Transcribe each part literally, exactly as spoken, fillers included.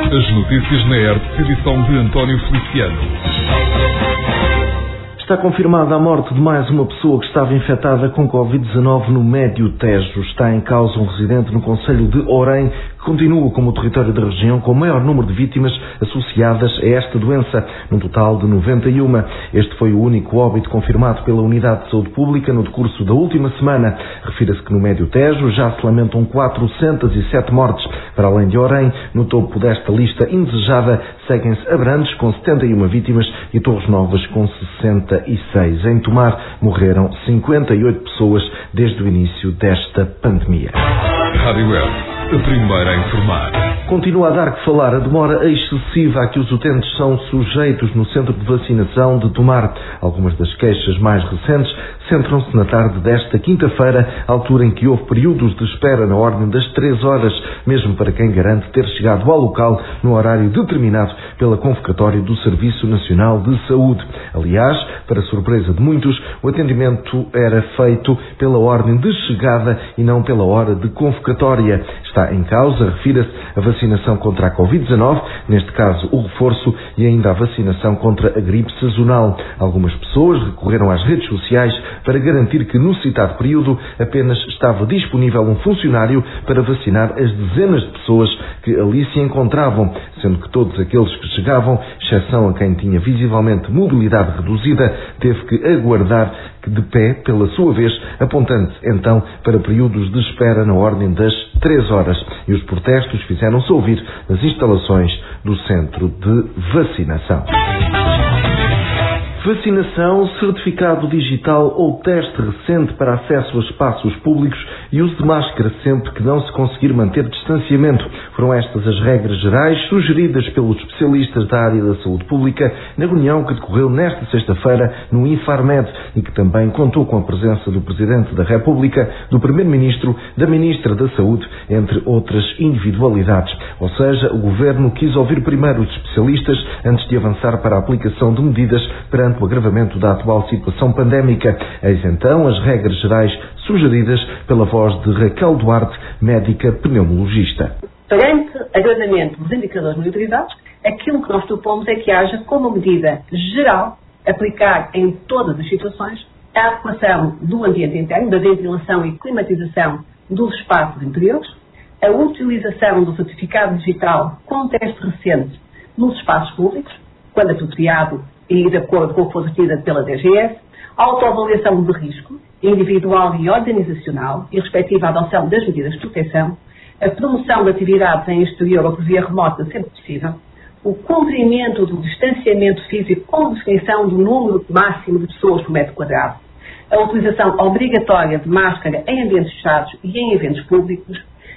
As notícias na E R T, edição de António Feliciano. Está confirmada a morte de mais uma pessoa que estava infectada com covid dezanove no Médio Tejo. Está em causa um residente no concelho de Orém, que continua como o território da região com o maior número de vítimas associadas a esta doença, num total de noventa e uma. Este foi o único óbito confirmado pela Unidade de Saúde Pública no decurso da última semana. Refira-se que no Médio Tejo já se lamentam quatrocentas e sete mortes. Para além de Orém, no topo desta lista indesejada, seguem-se Abrantes com setenta e uma vítimas e Torres Novas com sessenta e seis. Em Tomar morreram cinquenta e oito pessoas desde o início desta pandemia. Rádio E R T, a primeira a informar. Continua a dar que falar a demora excessiva a que os utentes são sujeitos no centro de vacinação de Tomar. Algumas das queixas mais recentes centram-se na tarde desta quinta-feira, altura em que houve períodos de espera na ordem das três horas, mesmo para quem garante ter chegado ao local no horário determinado pela convocatória do Serviço Nacional de Saúde. Aliás, para surpresa de muitos, o atendimento era feito pela ordem de chegada e não pela hora de convocatória. Está em causa, refira-se, a vacinação contra a covid dezanove, neste caso o reforço, e ainda a vacinação contra a gripe sazonal. Algumas pessoas recorreram às redes sociais para garantir que no citado período apenas estava disponível um funcionário para vacinar as dezenas de pessoas que ali se encontravam, sendo que todos aqueles que chegavam, exceção a quem tinha visivelmente mobilidade reduzida, teve que aguardar de pé pela sua vez, apontando então para períodos de espera na ordem das três horas. E os protestos fizeram-se ouvir nas instalações do centro de vacinação. Vacinação, certificado digital ou teste recente para acesso a espaços públicos e uso de máscara sempre que não se conseguir manter distanciamento. Foram estas as regras gerais sugeridas pelos especialistas da área da saúde pública na reunião que decorreu nesta sexta-feira no Infarmed e que também contou com a presença do Presidente da República, do Primeiro-Ministro, da Ministra da Saúde, entre outras individualidades. Ou seja, o Governo quis ouvir primeiro os especialistas antes de avançar para a aplicação de medidas perante o agravamento da atual situação pandémica. Eis então as regras gerais sugeridas pela voz de Raquel Duarte, médica pneumologista. Perante agravamento dos indicadores monitorizados, aquilo que nós propomos é que haja como medida geral, aplicar em todas as situações, a adequação do ambiente interno, da ventilação e climatização dos espaços interiores, a utilização do certificado digital com teste recente nos espaços públicos, quando apropriado e de acordo com o que for detida pela D G S, a autoavaliação de risco individual e organizacional e respectiva adoção das medidas de proteção, a promoção de atividades em exterior ou por via remota sempre possível, o cumprimento do distanciamento físico com definição do número máximo de pessoas por metro quadrado, a utilização obrigatória de máscara em ambientes fechados e em eventos públicos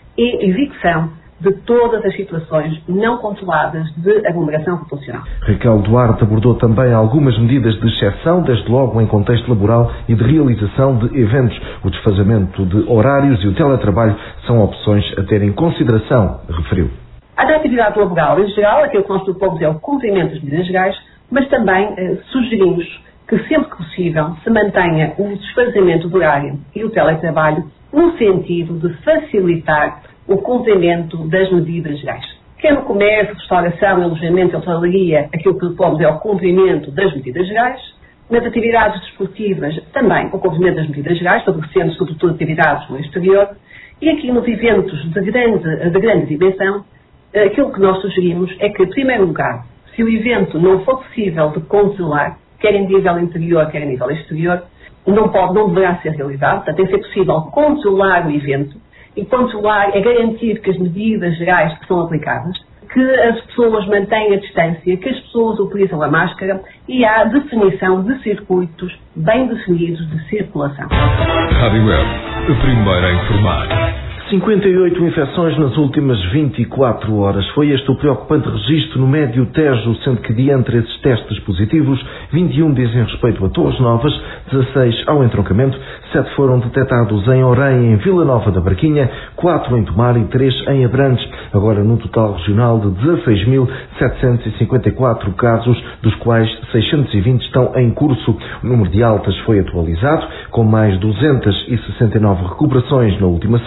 e evicção de todas as situações não controladas de aglomeração populacional. Raquel Duarte abordou também algumas medidas de exceção, desde logo em contexto laboral e de realização de eventos. O desfazamento de horários e o teletrabalho são opções a ter em consideração, referiu. A atividade laboral, em geral, aquilo que nós propomos é o cumprimento das medidas legais, mas também eh, sugerimos que sempre que possível se mantenha o desfazamento do horário e o teletrabalho no sentido de facilitar o cumprimento das medidas legais. Quer no comércio, restauração, alojamento e hotelaria, aquilo que propomos é o cumprimento das medidas legais. Nas atividades desportivas, também o cumprimento das medidas legais, favorecendo sobretudo atividades no exterior. E aqui nos eventos de grande, de grande dimensão, aquilo que nós sugerimos é que, em primeiro lugar, se o evento não for possível de controlar, quer em nível interior, quer em nível exterior, não pode, não deverá ser realizado. Portanto, tem que ser possível controlar o evento. E controlar é garantir que as medidas gerais que são aplicadas, que as pessoas mantêm a distância, que as pessoas utilizam a máscara e há definição de circuitos bem definidos de circulação. Rádio E R T, a primeira a informar. cinquenta e oito infecções nas últimas vinte e quatro horas. Foi este o preocupante registro no Médio Tejo, sendo que de entre esses testes positivos, vinte e um dizem respeito a Torres Novas, dezasseis ao entroncamento, sete foram detectados em Orém, em Vila Nova da Barquinha, quatro em Tomar e três em Abrantes. Agora num total regional de dezasseis mil setecentos e cinquenta e quatro casos, dos quais seiscentos e vinte estão em curso. O número de altas foi atualizado, com mais duzentas e sessenta e nove recuperações na última semana,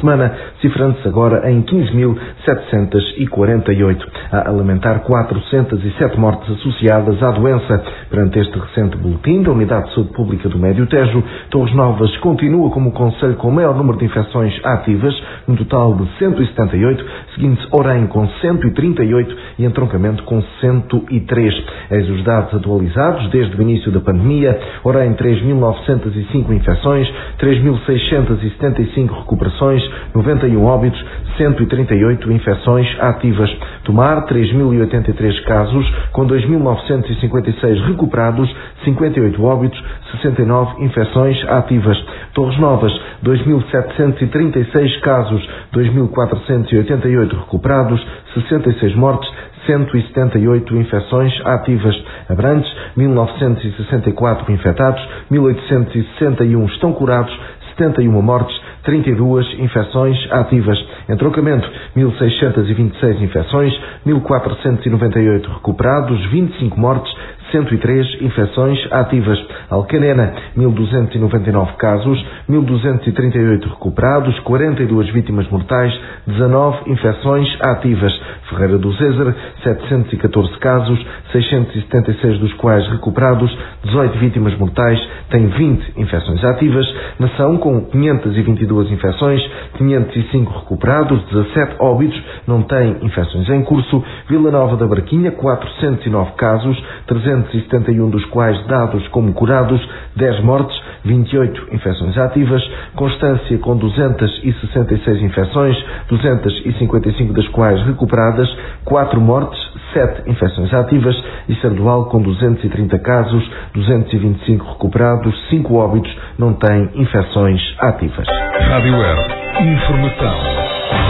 cifrando-se agora em quinze mil setecentos e quarenta e oito. Há a lamentar quatrocentas e sete mortes associadas à doença. Perante este recente boletim da Unidade de Saúde Pública do Médio Tejo, Torres Novas continua como o concelho com o maior número de infecções ativas, um total de cento e setenta e oito, seguindo-se Orem com cento e trinta e oito e Entroncamento com cento e três. Eis os dados atualizados desde o início da pandemia. Orem três mil novecentas e cinco infecções, três mil seiscentas e setenta e cinco recuperações, noventa e um óbitos, cento e trinta e oito infecções ativas. Tomar três mil e oitenta e três casos, com dois mil novecentos e cinquenta e seis recuperados, cinquenta e oito óbitos, sessenta e nove infecções ativas. Torres Novas, dois mil setecentos e trinta e seis casos, dois mil quatrocentos e oitenta e oito recuperados, sessenta e seis mortes, cento e setenta e oito infecções ativas. Abrantes, mil novecentos e sessenta e quatro infectados, mil oitocentos e sessenta e um estão curados, setenta e uma mortes, trinta e duas infecções ativas. Entroncamento, mil seiscentos e vinte e seis infecções, mil quatrocentos e noventa e oito recuperados, vinte e cinco mortes, cento e três infecções ativas. Alcanena, mil duzentos e noventa e nove casos, mil duzentos e trinta e oito recuperados, quarenta e duas vítimas mortais, dezanove infecções ativas. Ferreira do Zézer, setecentos e catorze casos, seiscentos e setenta e seis dos quais recuperados, dezoito vítimas mortais, tem vinte infecções ativas. Nação, com quinhentas e vinte e duas infecções, quinhentos e cinco recuperados, dezassete óbitos, não tem infecções em curso. Vila Nova da Barquinha, quatrocentos e nove casos, trezentos e setenta e um dos quais dados como curados, dez mortes, vinte e oito infecções ativas. Constância, com duzentas e sessenta e seis infecções, duzentas e cinquenta e cinco das quais recuperadas, quatro mortes, sete infecções ativas. E Sardual, com duzentos e trinta casos, duzentos e vinte e cinco recuperados, cinco óbitos, não tem infecções ativas. Rádio Web. Informação.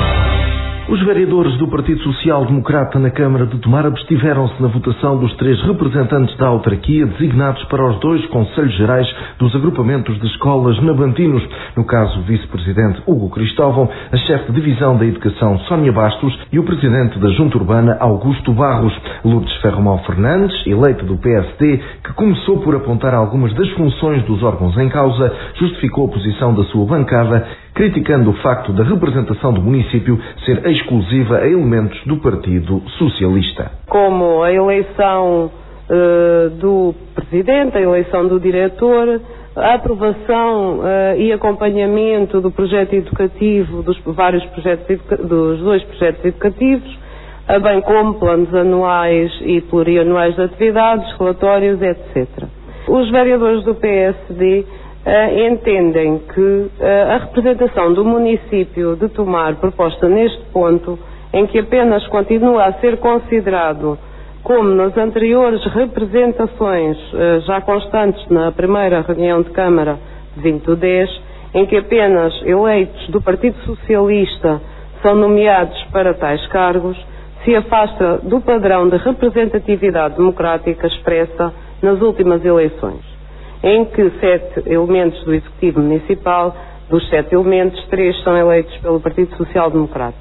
Os vereadores do Partido Social Democrata na Câmara de Tomar abstiveram-se na votação dos três representantes da autarquia designados para os dois Conselhos Gerais dos agrupamentos de escolas nabantinos. No caso, o vice-presidente Hugo Cristóvão, a chefe de divisão da Educação Sónia Bastos e o presidente da Junta Urbana Augusto Barros. Lourdes Ferromão Fernandes, eleito do P S D, que começou por apontar algumas das funções dos órgãos em causa, justificou a posição da sua bancada, criticando o facto da representação do município ser exclusiva a elementos do Partido Socialista. Como a eleição uh, do Presidente, a eleição do Diretor, a aprovação uh, e acompanhamento do projeto educativo, dos vários projetos, educa- dos dois projetos educativos, uh, bem como planos anuais e plurianuais de atividades, relatórios, etcétera. Os vereadores do P S D Uh, entendem que uh, a representação do município de Tomar, proposta neste ponto, em que apenas continua a ser considerado, como nas anteriores representações uh, já constantes na primeira reunião de Câmara de vinte do dez, em que apenas eleitos do Partido Socialista são nomeados para tais cargos, se afasta do padrão de representatividade democrática expressa nas últimas eleições, em que sete elementos do Executivo Municipal, dos sete elementos, três são eleitos pelo Partido Social Democrata.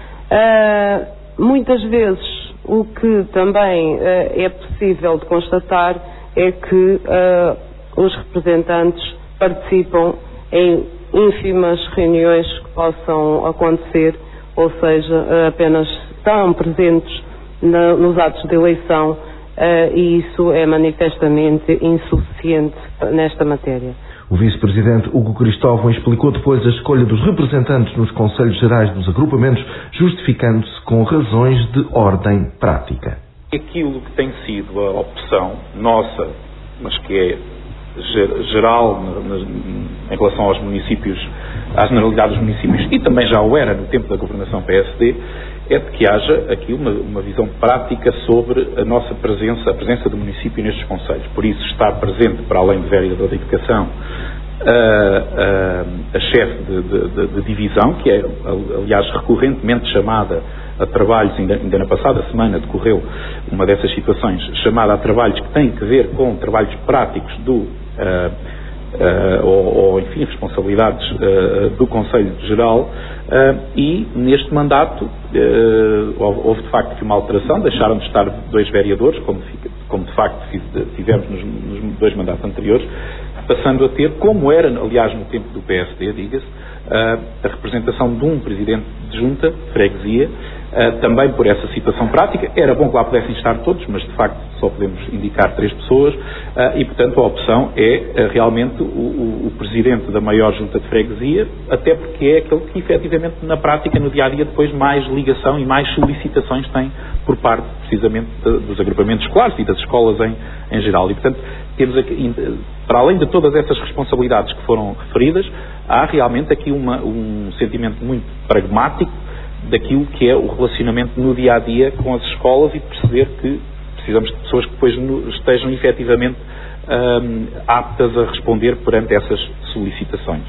Uh, muitas vezes o que também uh, é possível de constatar é que uh, os representantes participam em ínfimas reuniões que possam acontecer, ou seja, uh, apenas estão presentes na, nos atos de eleição. Uh, e isso é manifestamente insuficiente nesta matéria. O vice-presidente Hugo Cristóvão explicou depois a escolha dos representantes nos Conselhos Gerais dos agrupamentos, justificando-se com razões de ordem prática. Aquilo que tem sido a opção nossa, mas que é geral em relação aos municípios, à generalidade dos municípios, e também já o era no tempo da governação P S D, é de que haja aqui uma, uma visão prática sobre a nossa presença, a presença do município nestes concelhos. Por isso está presente, para além de vereador da Educação, a, a, a chefe de, de, de, de divisão, que é, aliás, recorrentemente chamada a trabalhos, ainda, ainda na passada semana decorreu uma dessas situações, chamada a trabalhos que têm que ver com trabalhos práticos do, uh, uh, ou, ou, enfim, responsabilidades uh, do Conselho Geral, uh, e neste mandato uh, houve de facto uma alteração, deixaram de estar dois vereadores, como, como de facto tivemos nos, nos dois mandatos anteriores, passando a ter, como era, aliás, no tempo do P S D, diga-se, a representação de um presidente de junta, de freguesia, também por essa situação prática. Era bom que lá pudessem estar todos, mas de facto só podemos indicar três pessoas e, portanto, a opção é realmente o, o, o presidente da maior junta de freguesia, até porque é aquele que efetivamente na prática, no dia-a-dia, depois mais ligação e mais solicitações tem por parte precisamente de, dos agrupamentos escolares e das escolas em, em geral. E, portanto, temos aqui, para além de todas essas responsabilidades que foram referidas, há realmente aqui uma, um sentimento muito pragmático daquilo que é o relacionamento no dia-a-dia com as escolas e de perceber que precisamos de pessoas que depois estejam efetivamente hum, aptas a responder perante essas solicitações.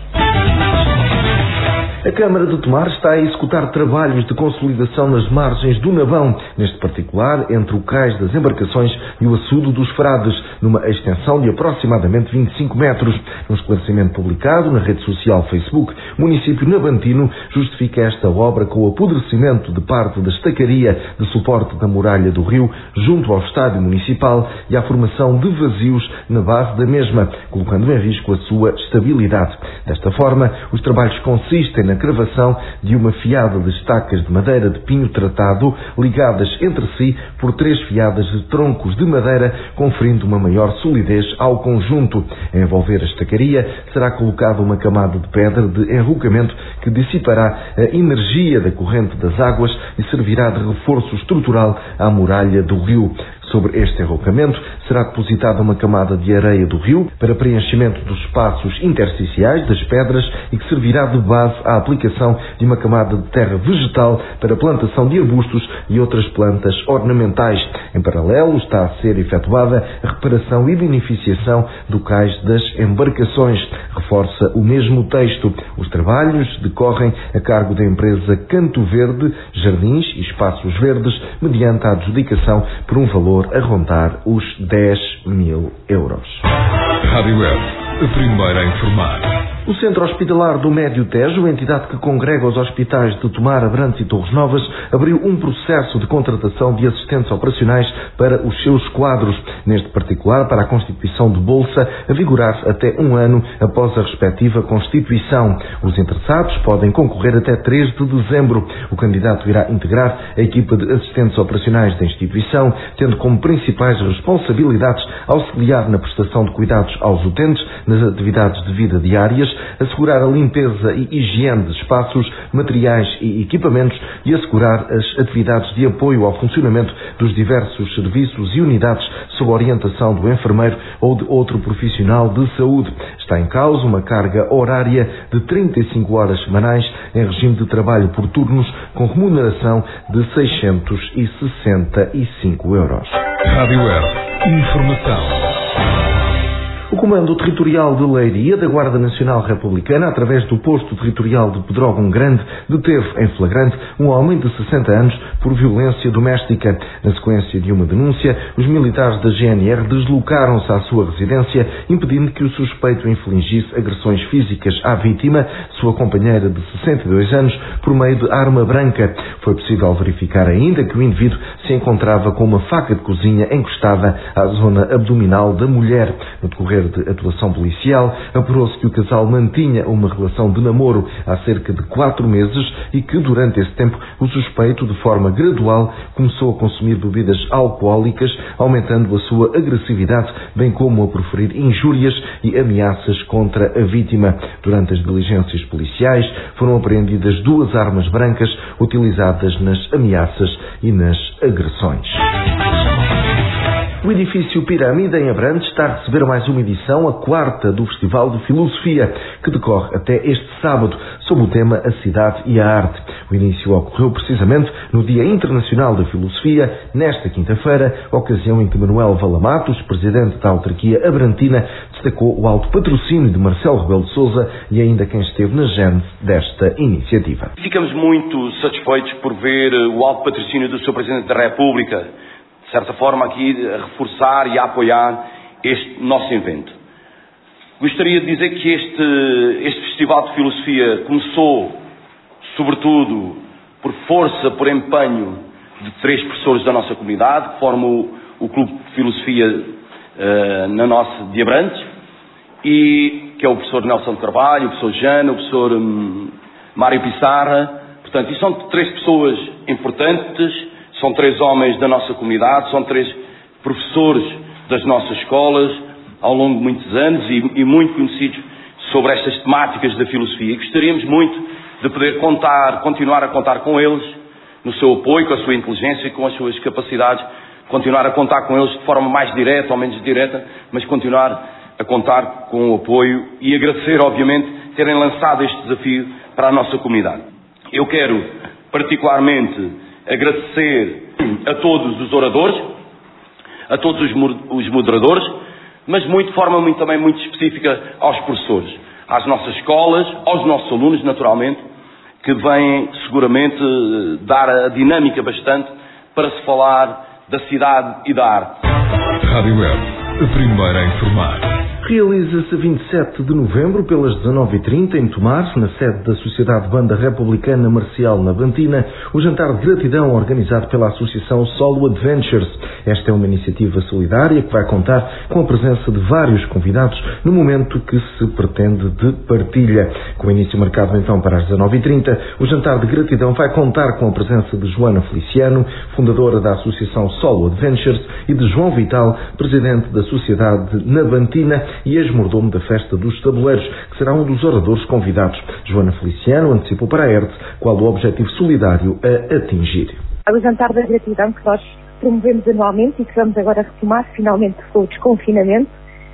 A Câmara de Tomar está a executar trabalhos de consolidação nas margens do Navão, neste particular entre o cais das embarcações e o açude dos Frades, numa extensão de aproximadamente vinte e cinco metros. Num esclarecimento publicado na rede social Facebook, o município navantino justifica esta obra com o apodrecimento de parte da estacaria de suporte da muralha do rio junto ao estádio municipal e à formação de vazios na base da mesma, colocando em risco a sua estabilidade. Desta forma, os trabalhos consistem na cravação de uma fiada de estacas de madeira de pinho tratado ligadas entre si por três fiadas de troncos de madeira, conferindo uma maior solidez ao conjunto. A envolver a estacaria será colocada uma camada de pedra de enrocamento que dissipará a energia da corrente das águas e servirá de reforço estrutural à muralha do rio. Sobre este enrocamento será depositada uma camada de areia do rio para preenchimento dos espaços intersticiais das pedras e que servirá de base à aplicação de uma camada de terra vegetal para plantação de arbustos e outras plantas ornamentais. Em paralelo está a ser efetuada a reparação e beneficiação do cais das embarcações. Reforça o mesmo texto. Os trabalhos decorrem a cargo da empresa Canto Verde, Jardins e Espaços Verdes, mediante a adjudicação por um valor a rondar os dez mil euros. Rádio Web, a primeira a informar. O Centro Hospitalar do Médio Tejo, entidade que congrega os hospitais de Tomar, Abrantes e Torres Novas, abriu um processo de contratação de assistentes operacionais para os seus quadros, neste particular para a constituição de bolsa, a vigorar até um ano após a respectiva constituição. Os interessados podem concorrer até três de dezembro. O candidato irá integrar a equipa de assistentes operacionais da instituição, tendo como principais responsabilidades auxiliar na prestação de cuidados aos utentes, nas atividades de vida diárias, assegurar a limpeza e higiene de espaços, materiais e equipamentos e assegurar as atividades de apoio ao funcionamento dos diversos serviços e unidades sob a orientação do enfermeiro ou de outro profissional de saúde. Está em causa uma carga horária de trinta e cinco horas semanais em regime de trabalho por turnos com remuneração de seiscentos e sessenta e cinco euros. Rádio Web, informação. O Comando Territorial de Leiria da Guarda Nacional Republicana, através do Posto Territorial de Pedrógão Grande, deteve em flagrante um homem de sessenta anos por violência doméstica. Na sequência de uma denúncia, os militares da G N R deslocaram-se à sua residência, impedindo que o suspeito infligisse agressões físicas à vítima, sua companheira de sessenta e dois anos, por meio de arma branca. Foi possível verificar ainda que o indivíduo se encontrava com uma faca de cozinha encostada à zona abdominal da mulher. No decorrer de atuação policial, apurou-se que o casal mantinha uma relação de namoro há cerca de quatro meses e que, durante esse tempo, o suspeito, de forma gradual, começou a consumir bebidas alcoólicas, aumentando a sua agressividade, bem como a proferir injúrias e ameaças contra a vítima. Durante as diligências policiais, foram apreendidas duas armas brancas utilizadas nas ameaças e nas agressões. O edifício Pirâmide, em Abrantes, está a receber mais uma edição, a quarta do Festival de Filosofia, que decorre até este sábado, sob o tema A Cidade e a Arte. O início ocorreu precisamente no Dia Internacional da Filosofia, nesta quinta-feira, ocasião em que Manuel Valamatos, presidente da autarquia abrantina, destacou o alto patrocínio de Marcelo Rebelo de Sousa e ainda quem esteve na gênese desta iniciativa. Ficamos muito satisfeitos por ver o alto patrocínio do senhor Presidente da República, de certa forma aqui a reforçar e a apoiar este nosso evento. Gostaria de dizer que este, este Festival de Filosofia começou, sobretudo, por força, por empenho de três professores da nossa comunidade, que formam o, o Clube de Filosofia uh, na nossa de Abrantes, e que é o professor Nelson de Carvalho, o professor Jana, o professor um, Mário Pissarra. Portanto, e são três pessoas importantes, são três homens da nossa comunidade, são três professores das nossas escolas ao longo de muitos anos e, e muito conhecidos sobre estas temáticas da filosofia. E gostaríamos muito de poder contar, continuar a contar com eles, no seu apoio, com a sua inteligência e com as suas capacidades, continuar a contar com eles de forma mais direta ou menos direta, mas continuar a contar com o apoio e agradecer, obviamente, terem lançado este desafio para a nossa comunidade. Eu quero, particularmente, agradecer a todos os oradores, a todos os moderadores, mas muito, de forma muito, também muito específica aos professores, às nossas escolas, aos nossos alunos, naturalmente, que vêm seguramente dar a dinâmica bastante para se falar da cidade e da arte. Rádio Web, a primeira a informar. Realiza-se a vinte e sete de novembro, pelas dezanove e trinta, em Tomar, na sede da Sociedade Banda Republicana Marcial Navantina, o jantar de gratidão organizado pela Associação Solo Adventures. Esta é uma iniciativa solidária que vai contar com a presença de vários convidados no momento que se pretende de partilha. Com o início marcado então para as dezanove e trinta, o jantar de gratidão vai contar com a presença de Joana Feliciano, fundadora da Associação Solo Adventures, e de João Vital, presidente da Sociedade Navantina e ex-mordomo da Festa dos Tabuleiros, que será um dos oradores convidados. Joana Feliciano antecipou para a E R T qual o objetivo solidário a atingir. O jantar da gratidão que nós promovemos anualmente e que vamos agora retomar, finalmente com o desconfinamento,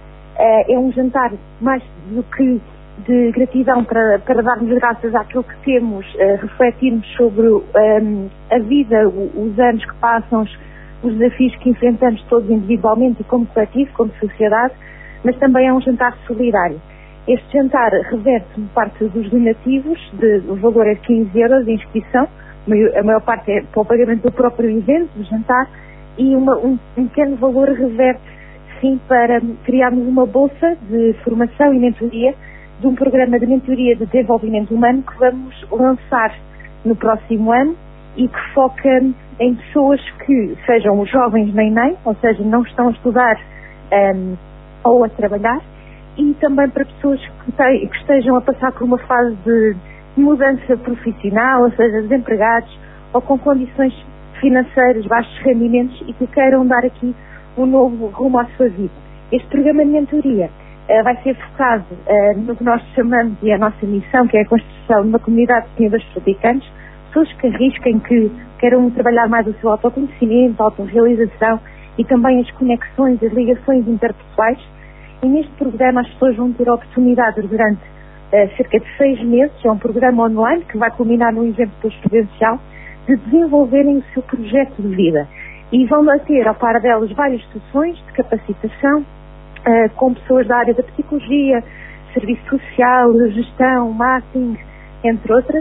é um jantar mais do que de gratidão para, para darmos graças àquilo que temos, refletirmos sobre um, a vida, os anos que passam, os desafios que enfrentamos todos individualmente e como coletivo, como sociedade, mas também é um jantar solidário. Este jantar reverte-me parte dos donativos, de, o valor é quinze euros de inscrição, a maior parte é para o pagamento do próprio evento, do jantar, e uma, um, um pequeno valor reverte, sim, para criarmos uma bolsa de formação e mentoria, de um programa de mentoria de desenvolvimento humano que vamos lançar no próximo ano e que foca em pessoas que sejam jovens nem nem, ou seja, não estão a estudar um, ou a trabalhar, e também para pessoas que, te, que estejam a passar por uma fase de mudança profissional, ou seja, desempregados ou com condições financeiras, baixos rendimentos e que queiram dar aqui um novo rumo à sua vida. Este programa de mentoria uh, vai ser focado uh, no que nós chamamos, e a nossa missão, que é a construção de uma comunidade de senhoras praticantes, pessoas que arrisquem, que queiram trabalhar mais o seu autoconhecimento, a autorrealização e também as conexões, as ligações interpessoais. E neste programa as pessoas vão ter a oportunidade durante uh, cerca de seis meses, é um programa online que vai culminar num evento presencial, de desenvolverem o seu projeto de vida. E vão ter ao par delas várias sessões de capacitação uh, com pessoas da área da psicologia, serviço social, gestão, marketing, entre outras.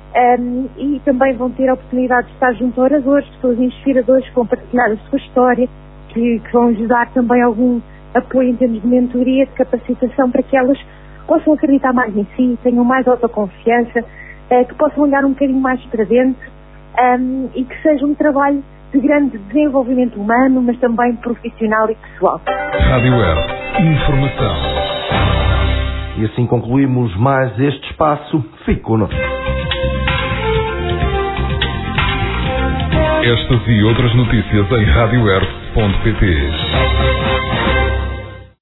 Um, e também vão ter a oportunidade de estar junto a oradores, pessoas inspiradoras que vão partilhar a sua história, que, que vão lhes dar também algum apoio em termos de mentoria, de capacitação, para que elas possam acreditar mais em si, tenham mais autoconfiança, uh, que possam olhar um bocadinho mais para dentro um, e que seja um trabalho de grande desenvolvimento humano, mas também profissional e pessoal. Rádio Web, informação. E assim concluímos mais este espaço. Fique connosco. Estas e outras notícias em rádio web ponto pt.